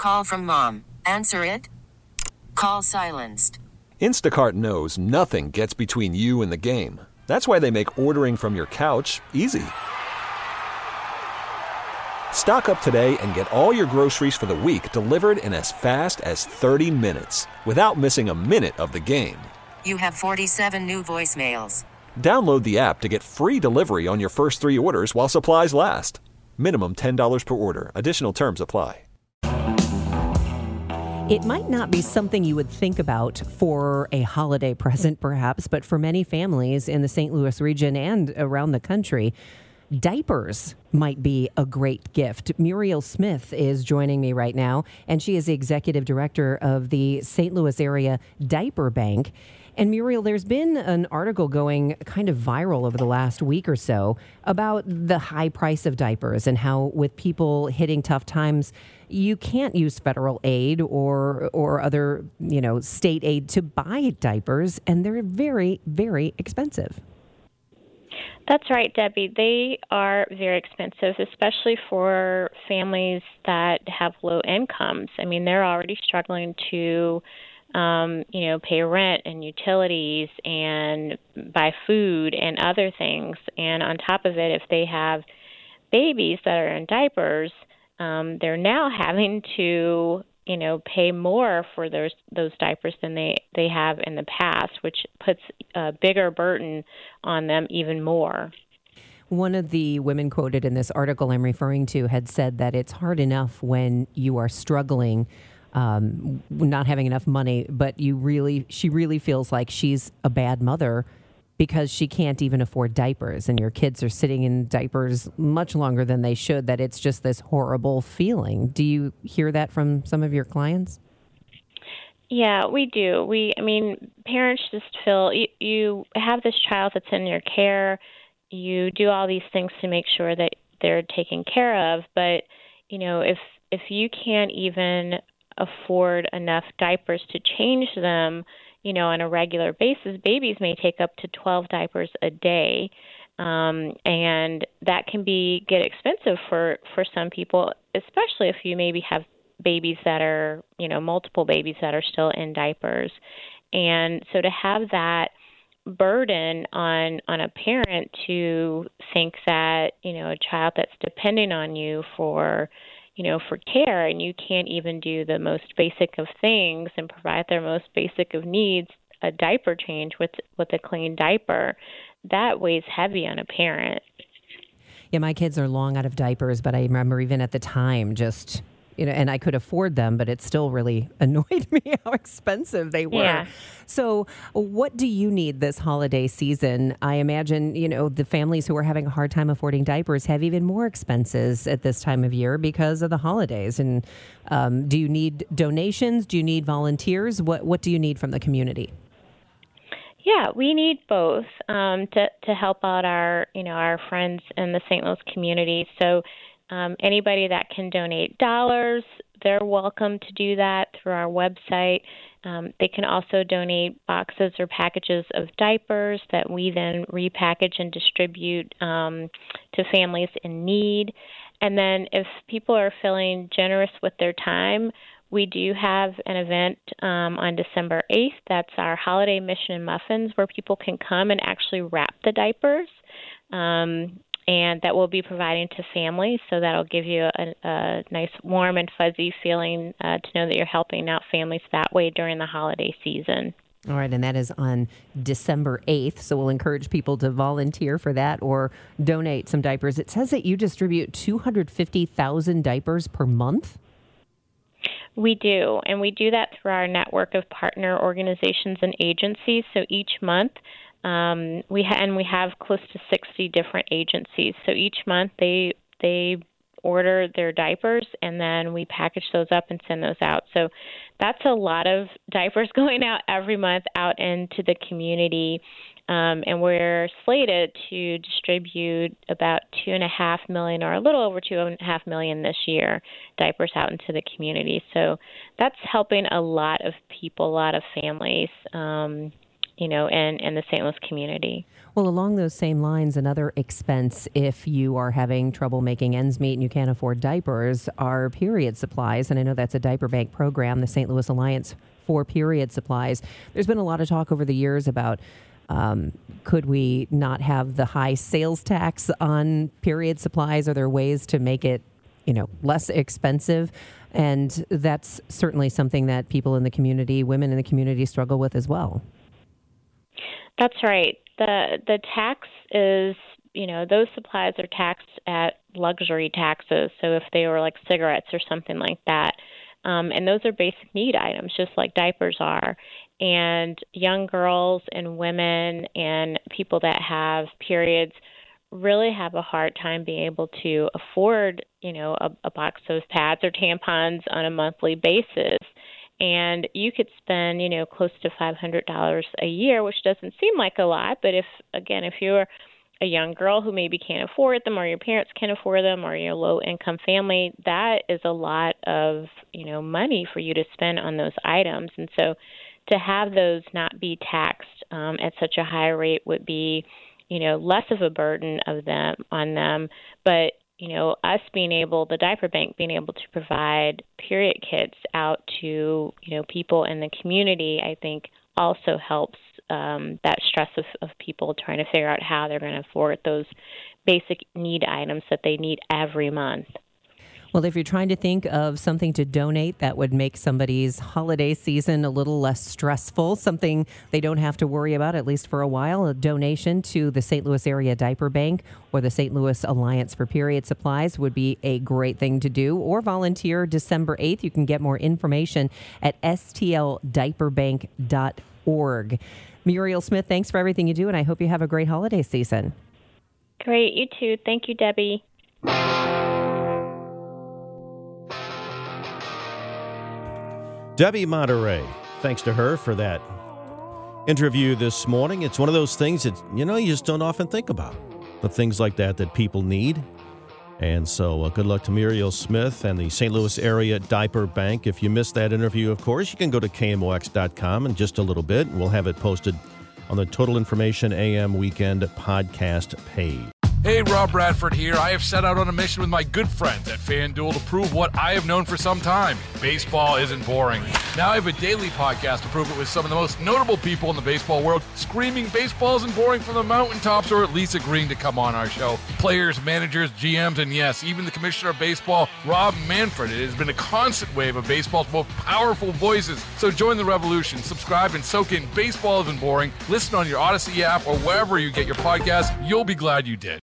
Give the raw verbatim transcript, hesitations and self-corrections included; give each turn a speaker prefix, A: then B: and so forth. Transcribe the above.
A: Call from mom. Answer it. Call silenced.
B: Instacart knows nothing gets between you and the game. That's why they make ordering from your couch easy. Stock up today and get all your groceries for the week delivered in as fast as thirty minutes without missing a minute of the game.
A: You have forty-seven new voicemails.
B: Download the app to get free delivery on your first three orders while supplies last. Minimum ten dollars per order. Additional terms apply.
C: It might not be something you would think about for a holiday present, perhaps, but for many families in the Saint Louis region and around the country, diapers might be a great gift. Muriel Smith is joining me right now, and she is the executive director of the Saint Louis Area Diaper Bank. And Muriel, there's been an article going kind of viral over the last week or so about the high price of diapers and how with people hitting tough times, you can't use federal aid or or other, you know, state aid to buy diapers, and they're very, very expensive.
D: That's right, Debbie. They are very expensive, especially for families that have low incomes. I mean, they're already struggling to Um, you know, pay rent and utilities and buy food and other things. And on top of it, if they have babies that are in diapers, um, they're now having to, you know, pay more for those those diapers than they, they have in the past, which puts a bigger burden on them even more.
C: One of the women quoted in this article I'm referring to had said that it's hard enough when you are struggling Um, not having enough money, but you really, she really feels like she's a bad mother because she can't even afford diapers, and your kids are sitting in diapers much longer than they should, that it's just this horrible feeling. Do you hear that from some of your clients?
D: Yeah, we do. We, I mean, parents just feel you, you have this child that's in your care. You do all these things to make sure that they're taken care of, but you know, if if you can't even afford enough diapers to change them, you know, on a regular basis, babies may take up to twelve diapers a day. Um, and that can be get expensive for, for some people, especially if you maybe have babies that are, you know, multiple babies that are still in diapers. And so to have that burden on, on a parent to think that, you know, a child that's depending on you for you know, for care, and you can't even do the most basic of things and provide their most basic of needs, a diaper change with with a clean diaper, that weighs heavy on a parent.
C: Yeah, my kids are long out of diapers, but I remember even at the time just, you know, and I could afford them, but it still really annoyed me how expensive they were.
D: Yeah.
C: So what do you need this holiday season? I imagine, you know, the families who are having a hard time affording diapers have even more expenses at this time of year because of the holidays. And um, do you need donations? Do you need volunteers? What What do you need from the community?
D: Yeah, we need both um, to to help out our, you know, our friends in the Saint Louis community. So Um, anybody that can donate dollars, they're welcome to do that through our website. Um, they can also donate boxes or packages of diapers that we then repackage and distribute um, to families in need. And then if people are feeling generous with their time, we do have an event um, on December eighth. That's our Holiday Mission and Muffins, where people can come and actually wrap the diapers. Um, and that we'll be providing to families. So that'll give you a, a nice warm and fuzzy feeling uh, to know that you're helping out families that way during the holiday season.
C: All right, and that is on December eighth, so we'll encourage people to volunteer for that or donate some diapers. It says that you distribute two hundred fifty thousand diapers per month?
D: We do, and we do that through our network of partner organizations and agencies. So each month, Um, we ha- and we have close to sixty different agencies. So each month they they order their diapers, and then we package those up and send those out. So that's a lot of diapers going out every month out into the community. Um, and we're slated to distribute about two and a half million, or a little over two and a half million this year, diapers out into the community. So that's helping a lot of people, a lot of families. Um, you know, in, in the Saint Louis community.
C: Well, along those same lines, another expense if you are having trouble making ends meet and you can't afford diapers are period supplies. And I know that's a diaper bank program, the Saint Louis Alliance for Period Supplies. There's been a lot of talk over the years about um, could we not have the high sales tax on period supplies? Are there ways to make it, you know, less expensive? And that's certainly something that people in the community, women in the community, struggle with as well.
D: That's right. The the tax is, you know, those supplies are taxed at luxury taxes. So if they were like cigarettes or something like that, um, and those are basic need items, just like diapers are. And young girls and women and people that have periods really have a hard time being able to afford, you know, a, a box of pads or tampons on a monthly basis. And you could spend, you know, close to five hundred dollars a year, which doesn't seem like a lot. But if, again, if you're a young girl who maybe can't afford them, or your parents can't afford them, or you're a low-income family, that is a lot of, you know, money for you to spend on those items. And so to have those not be taxed um, at such a high rate would be, you know, less of a burden of them on them. But, you know, us being able, the diaper bank being able to provide period kits out to, you know, people in the community, I think also helps um, that stress of, of people trying to figure out how they're going to afford those basic need items that they need every month.
C: Well, if you're trying to think of something to donate that would make somebody's holiday season a little less stressful, something they don't have to worry about, at least for a while, a donation to the Saint Louis Area Diaper Bank or the Saint Louis Alliance for Period Supplies would be a great thing to do. Or volunteer December eighth. You can get more information at s t l diaper bank dot org. Muriel Smith, thanks for everything you do, and I hope you have a great holiday season.
D: Great. You too. Thank you, Debbie.
E: Debbie Monterey, thanks to her for that interview this morning. It's one of those things that, you know, you just don't often think about, the things like that that people need. And so uh, good luck to Muriel Smith and the Saint Louis Area Diaper Bank. If you missed that interview, of course, you can go to K M O X dot com in just a little bit. We'll have it posted on the Total Information A M Weekend podcast page.
F: Hey, Rob Bradford here. I have set out on a mission with my good friends at FanDuel to prove what I have known for some time. Baseball isn't boring. Now I have a daily podcast to prove it with some of the most notable people in the baseball world screaming baseball isn't boring from the mountaintops, or at least agreeing to come on our show. Players, managers, G Ms, and yes, even the commissioner of baseball, Rob Manfred. It has been a constant wave of baseball's most powerful voices. So join the revolution. Subscribe and soak in Baseball Isn't Boring. Listen on your Odyssey app or wherever you get your podcasts. You'll be glad you did.